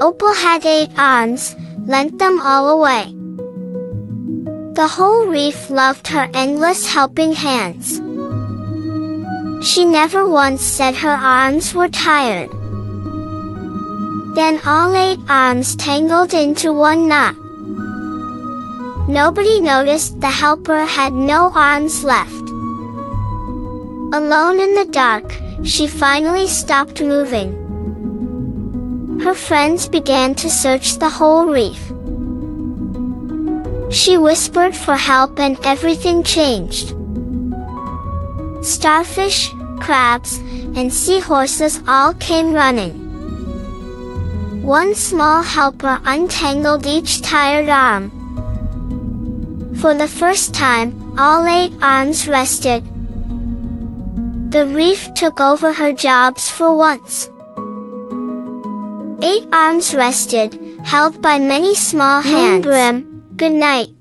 Opal had 8 arms, lent them all away. The whole reef loved her endless helping hands. She never once said her arms were tired. Then all 8 arms tangled into one knot. Nobody noticed the helper had no arms left. Alone in the dark, she finally stopped moving. Her friends began to search the whole reef. She whispered for help and everything changed. Starfish, crabs, and seahorses all came running. One small helper untangled each tired arm. For the first time, all 8 arms rested. The reef took over her jobs for once. 8 arms rested, held by many small hands. Moonbrim, good night.